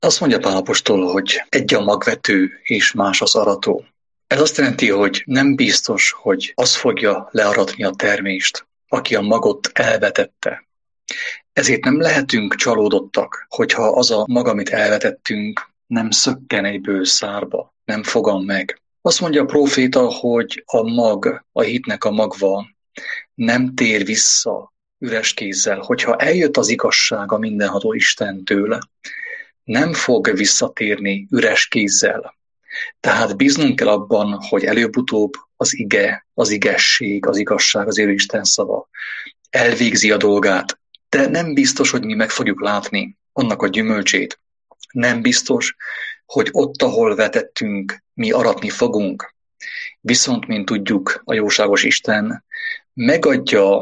Azt mondja Pál apostol, hogy egy a magvető és más az arató. Ez azt jelenti, hogy nem biztos, hogy az fogja learatni a termést, aki a magot elvetette. Ezért nem lehetünk csalódottak, hogyha az a mag, amit elvetettünk, nem szökken egyből szárba, nem fogan meg. Azt mondja a próféta, hogy a mag, a hitnek a magva nem tér vissza üres kézzel, hogyha eljött az igazság a mindenható Istentől, nem fog visszatérni üres kézzel. Tehát bíznunk kell abban, hogy előbb-utóbb az ige, az igesség, az igazság, az élő Isten szava elvégzi a dolgát, de nem biztos, hogy mi meg fogjuk látni annak a gyümölcsét. Nem biztos, hogy ott, ahol vetettünk, mi aratni fogunk. Viszont, mint tudjuk, a jóságos Isten megadja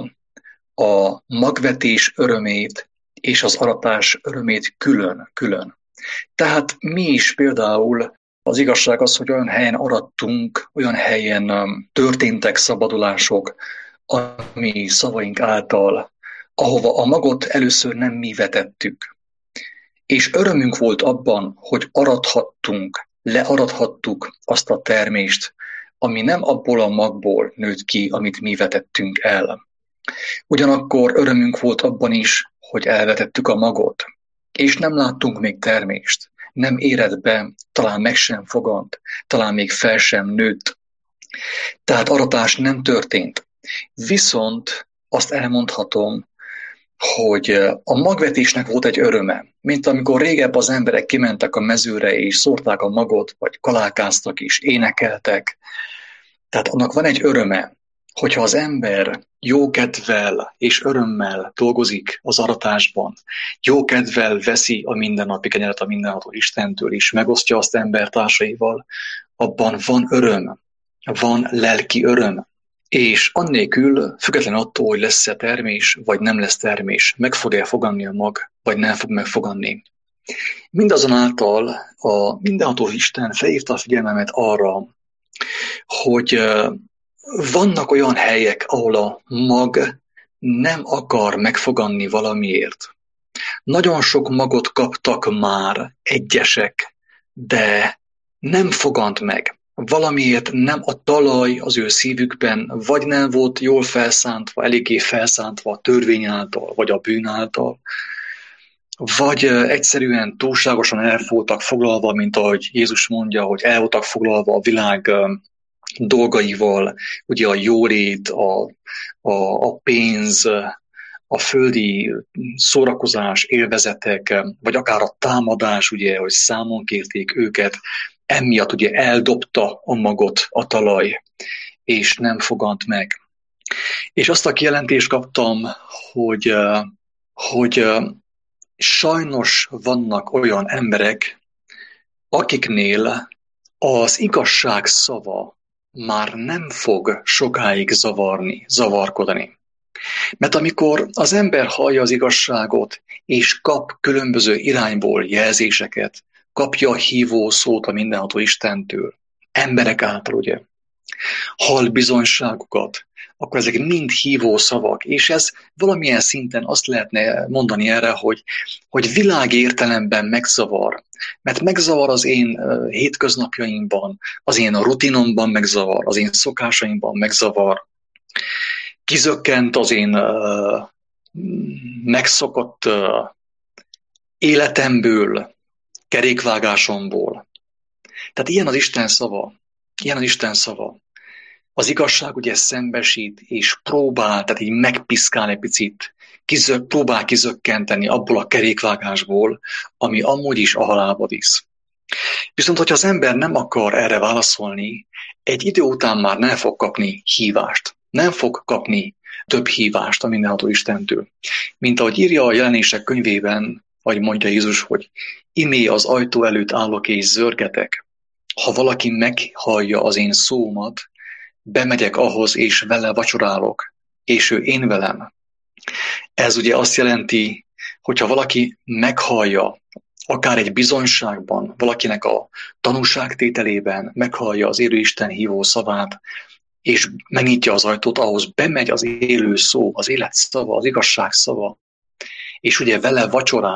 a magvetés örömét és az aratás örömét külön-külön. Tehát mi is például az igazság az, hogy olyan helyen arattunk, olyan helyen történtek szabadulások, ami szavaink által, ahova a magot először nem mi vetettük. És örömünk volt abban, hogy arathattunk, learathattuk azt a termést, ami nem abból a magból nőtt ki, amit mi vetettünk el. Ugyanakkor örömünk volt abban is, hogy elvetettük a magot, és nem láttunk még termést, nem érett be, talán meg sem fogant, talán még fel sem nőtt. Tehát aratás nem történt. Viszont azt elmondhatom, hogy a magvetésnek volt egy öröme, mint amikor régebb az emberek kimentek a mezőre és szórták a magot, vagy kalálkáztak és énekeltek. Tehát annak van egy öröme, hogyha az ember jókedvel és örömmel dolgozik az aratásban, jókedvel veszi a mindennapi kenyeret a mindenható Istentől, és megosztja azt embertársaival, abban van öröm, van lelki öröm. És annélkül, függetlenül attól, hogy lesz-e termés, vagy nem lesz termés, meg fog-e foganni a mag, vagy nem fog megfoganni. Mindazonáltal a mindenható Isten felhívta a figyelmemet arra, hogy vannak olyan helyek, ahol a mag nem akar megfoganni valamiért. Nagyon sok magot kaptak már egyesek, de nem fogant meg. Valamiért nem a talaj az ő szívükben, vagy nem volt jól felszántva, eléggé felszántva a törvény által, vagy a bűn által, vagy egyszerűen túlságosan el voltak foglalva, mint ahogy Jézus mondja, hogy el voltak foglalva a világ dolgaival, ugye a jólét, a pénz, a földi szórakozás, élvezetek, vagy akár a támadás, ugye, hogy számon kérték őket, emiatt ugye eldobta a magot a talaj, és nem fogant meg. És azt a kijelentést kaptam, hogy sajnos vannak olyan emberek, akiknél az igazság szava már nem fog sokáig zavarkodni. Mert amikor az ember hallja az igazságot, és kap különböző irányból jelzéseket, kapja a hívó szót a mindenható Istentől, emberek által, ugye, hall bizonyságokat, akkor ezek mind hívó szavak, és ez valamilyen szinten azt lehetne mondani erre, hogy világi értelemben megzavar. Mert megzavar az én hétköznapjaimban, az én rutinomban megzavar, az én szokásaimban megzavar, kizökkent az én megszokott életemből, kerékvágásomból. Tehát ilyen az Isten szava. Ilyen az Isten szava. Az igazság ugye szembesít, és próbál, tehát így megpiszkál egy picit, próbál kizökkenteni abból a kerékvágásból, ami amúgy is a halálba visz. Viszont, hogyha az ember nem akar erre válaszolni, egy idő után már nem fog kapni hívást. Nem fog kapni több hívást a mindenható Istentől. Mint ahogy írja a Jelenések könyvében, ahogy mondja Jézus, hogy imé az ajtó előtt állok és zörgetek. Ha valaki meghallja az én szómat, bemegyek ahhoz, és vele vacsorálok, és ő én velem. Ez ugye azt jelenti, hogyha valaki meghallja, akár egy bizonyságban, valakinek a tanúságtételében meghallja az élő Isten hívó szavát, és megnyitja az ajtót, ahhoz bemegy az élő szó, az élet szava, az igazság szava, és ugye vele vacsorál,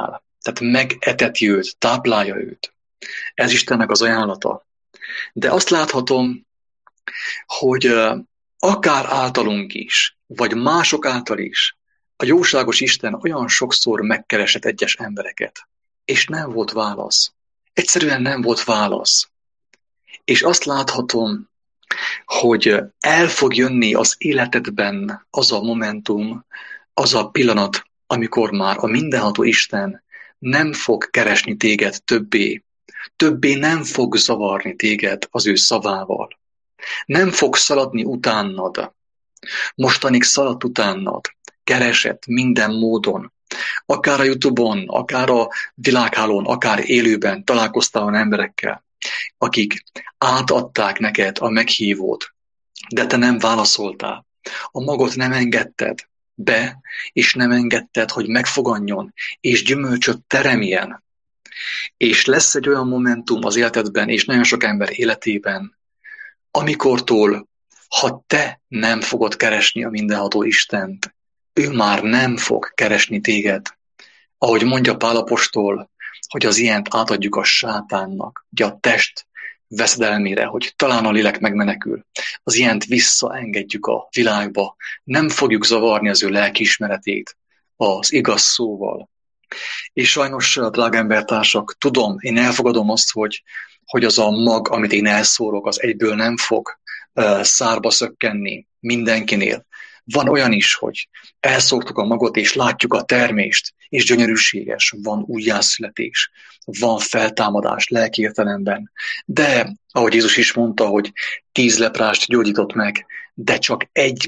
Tehát megeteti őt, táplálja őt. Ez Istennek az ajánlata. De azt láthatom, hogy akár általunk is, vagy mások által is, a jóságos Isten olyan sokszor megkeresett egyes embereket, és nem volt válasz. Egyszerűen nem volt válasz. És azt láthatom, hogy el fog jönni az életedben az a momentum, az a pillanat, amikor már a mindenható Isten nem fog keresni téged többé. Többé nem fog zavarni téged az ő szavával. Nem fog szaladni utánad. Mostanig szaladt utánad. Keresett minden módon. Akár a YouTube-on, akár a világhálón, akár élőben találkoztál olyan emberekkel, akik átadták neked a meghívót, de te nem válaszoltál. A magot nem engedted be, és nem engedted, hogy megfoganjon, és gyümölcsöt teremjen. És lesz egy olyan momentum az életedben, és nagyon sok ember életében, amikortól, ha te nem fogod keresni a mindenható Istent, ő már nem fog keresni téged. Ahogy mondja Pál apostol, hogy az ilyent átadjuk a sátánnak, ugye a test veszedelmére, hogy talán a lélek megmenekül. Az ilyent visszaengedjük a világba, nem fogjuk zavarni az ő lelkiismeretét az igaz szóval. És sajnos, drága embertársak, tudom, én elfogadom azt, hogy az a mag, amit én elszórok, az egyből nem fog szárba szökkenni mindenkinél. Van olyan is, hogy elszórtuk a magot, és látjuk a termést, és gyönyörűséges, van újjászületés, van feltámadás lelki értelemben. De, ahogy Jézus is mondta, hogy 10 leprást gyógyított meg, de csak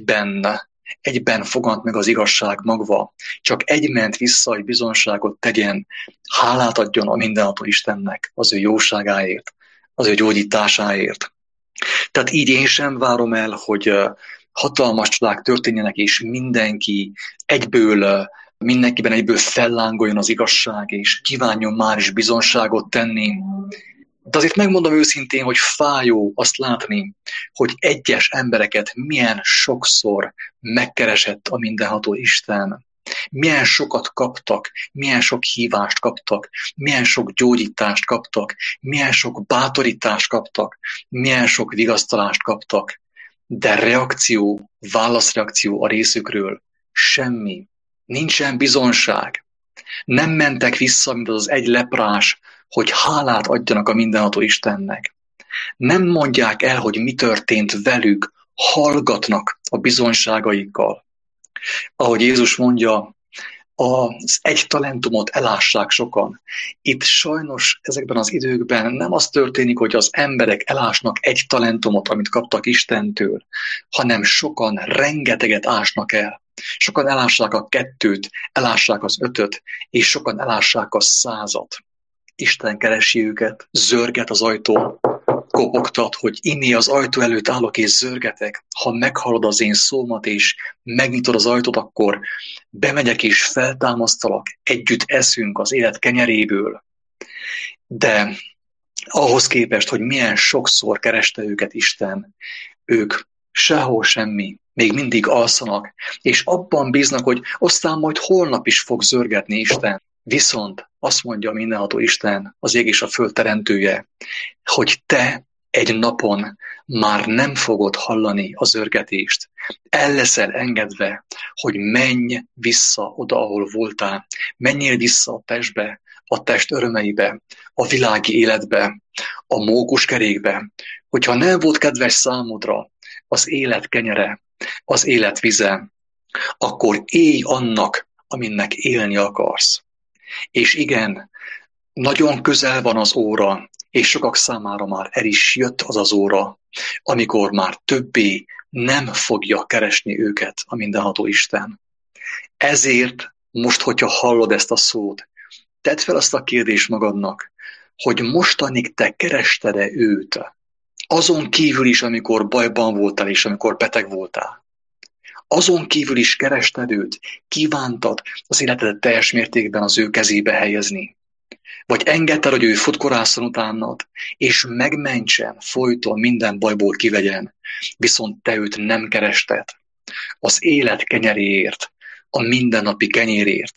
egyben fogant meg az igazság magva, csak egy ment vissza, hogy bizonságot tegyen, hálát adjon a mindenható Istennek az ő jóságáért, az ő gyógyításáért. Tehát így én sem várom el, hogy hatalmas csodák történjenek, és mindenkiben egyből fellángoljon az igazság, és kívánjon már is bizonságot tenni. De azért megmondom őszintén, hogy fájó azt látni, hogy egyes embereket milyen sokszor megkeresett a mindenható Isten. Milyen sokat kaptak, milyen sok hívást kaptak, milyen sok gyógyítást kaptak, milyen sok bátorítást kaptak, milyen sok vigasztalást kaptak. De válaszreakció a részükről semmi. Nincsen bizonság. Nem mentek vissza, mint az egy leprás, hogy hálát adjanak a mindenható Istennek. Nem mondják el, hogy mi történt velük, hallgatnak a bizonságaikkal. Ahogy Jézus mondja, az egy talentumot elássák sokan. Itt sajnos ezekben az időkben nem az történik, hogy az emberek elásnak egy talentumot, amit kaptak Istentől, hanem sokan rengeteget ásnak el. Sokan elássák a 2-t, elássák az 5-öt, és sokan elássák a 100-at. Isten keresi őket, zörget az ajtón, kopogtat, hogy inni az ajtó előtt állok és zörgetek. Ha meghallod az én szómat és megnyitod az ajtót, akkor bemegyek és feltámasztalak, együtt eszünk az élet kenyeréből. De ahhoz képest, hogy milyen sokszor kereste őket Isten, ők sehol semmi, még mindig alszanak, és abban bíznak, hogy aztán majd holnap is fog zörgetni Isten. Viszont azt mondja a mindenható Isten, az ég és a föld teremtője, hogy te egy napon már nem fogod hallani a zörgetést. El leszel engedve, hogy menj vissza oda, ahol voltál. Menjél vissza a testbe, a test örömeibe, a világi életbe, a mókuskerékbe. Hogyha nem volt kedves számodra az élet kenyere, az élet vize, akkor élj annak, aminek élni akarsz. És igen, nagyon közel van az óra, és sokak számára már el is jött az az óra, amikor már többé nem fogja keresni őket a mindenható Isten. Ezért most, hogyha hallod ezt a szót, tedd fel azt a kérdést magadnak, hogy mostanig te kerested-e őt, azon kívül is, amikor bajban voltál és amikor beteg voltál. Azon kívül is kerested őt, kívántad az életedet teljes mértékben az ő kezébe helyezni. Vagy engedted, hogy ő futkorásszon utánad, és megmentsen, folyton minden bajból kivegyen, viszont te őt nem kerested. Az élet kenyeréért, a mindennapi kenyérért,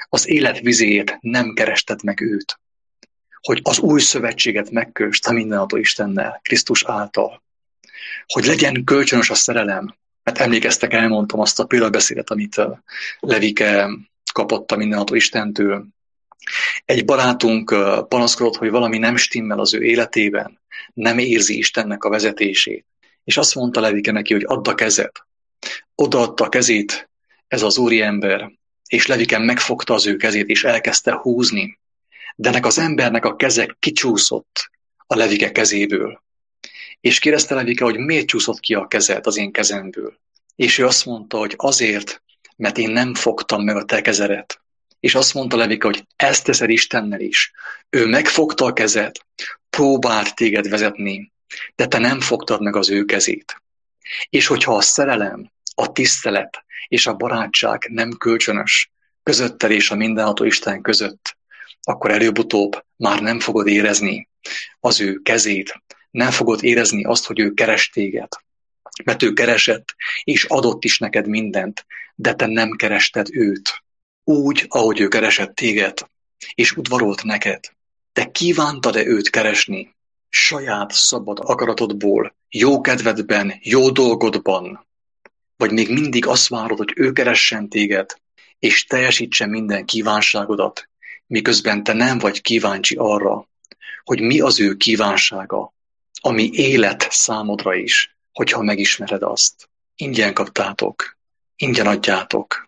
az élet vizéért nem kerested meg őt, hogy az új szövetséget megkösd a mindenható Istennel, Krisztus által, hogy legyen kölcsönös a szerelem, mert emlékeztek, elmondtam azt a példabeszédet, amit Levike kapott a mindenható Istentől. Egy barátunk panaszkodott, hogy valami nem stimmel az ő életében, nem érzi Istennek a vezetését. És azt mondta Levike neki, hogy add a kezed. Odaadta a kezét ez az úriember, és Levike megfogta az ő kezét, és elkezdte húzni. De ennek az embernek a keze kicsúszott a Levike kezéből. És kérdezte Levike, hogy miért csúszott ki a kezed az én kezemből. És ő azt mondta, hogy azért, mert én nem fogtam meg a te kezedet. És azt mondta Levike, hogy ezt teszed Istennel is. Ő megfogta a kezed, próbált téged vezetni, de te nem fogtad meg az ő kezét. És hogyha a szerelem, a tisztelet és a barátság nem kölcsönös közötted és a mindenható Isten között, akkor előbb-utóbb már nem fogod érezni az ő kezét, nem fogod érezni azt, hogy ő keres téged. Mert ő keresett, és adott is neked mindent, de te nem kerested őt. Úgy, ahogy ő keresett téged, és udvarolt neked. Te kívántad-e őt keresni? Saját szabad akaratodból, jó kedvedben, jó dolgodban? Vagy még mindig azt várod, hogy ő keressen téged, és teljesítsen minden kívánságodat, miközben te nem vagy kíváncsi arra, hogy mi az ő kívánsága, ami élet számodra is, hogyha megismered azt. Ingyen kaptátok, ingyen adjátok.